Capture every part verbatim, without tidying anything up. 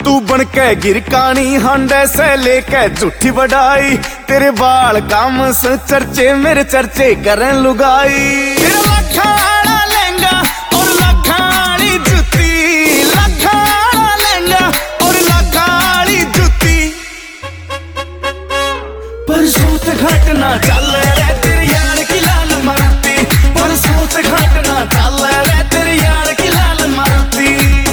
तू बन के गिरकानी हांडे से लेके झूठी बढ़ाई, तेरे बाल काम से चर्चे मेरे चर्चे करें लुगाई। तेरा लखाड़ा लहंगा और लखाड़ी जुती, लखाड़ा लहंगा और लखाड़ी जुती, परसों से घटना चल रहा तेरे यार की लाल मारुति, परसों से घटना चल रहा तेरे यार की लाल मारुति।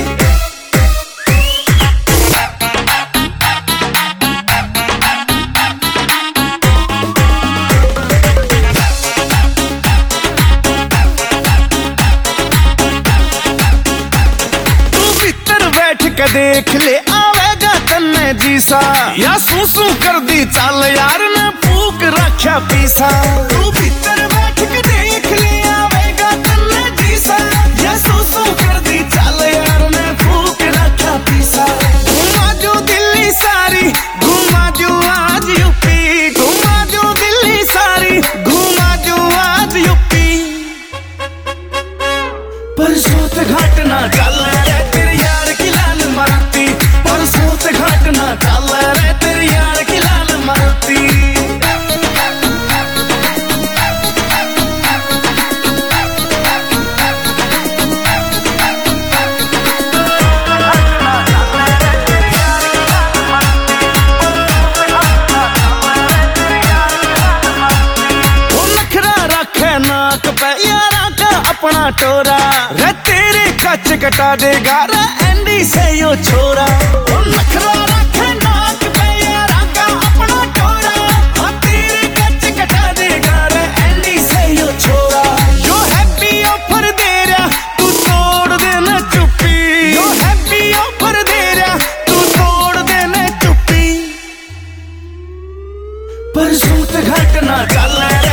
के देख ले आवेगा तन्ने जीसा, या सू सू कर दी चल यार ने फूक रखा पीसा। तू भीतर बैठ के देख ले आवेगा तन्ने जीसा, या सू सू कर दी चल यार ने फूक रखा पीसा। घुमा जो दिल्ली सारी, घुमा जो आज यूपी, घुमा जो दिल्ली सारी, घुमा जो आज यूपी, परसों से घटना चल रहा तेरे यार की लाल मारुति, परसों से घटना चल रहा तेरे यार की लाल मारुति। वो नखरा रखे नाक पे यारा का अपना टोरा, रे तेरे कच कटा देगा रे एंडी से यो छोरा। वो नखरा रखे नाक पे यारा का अपना टोरा, हाँ तेरे कच कटा देगा रे एंडी से यो छोरा। यो हैप्पी ऑफर दे रहा तू तोड़ देना चुप्पी, यो हैप्पी ऑफर दे रहा तू तोड़ देना चुप्पी, परसों से घटना चल रहा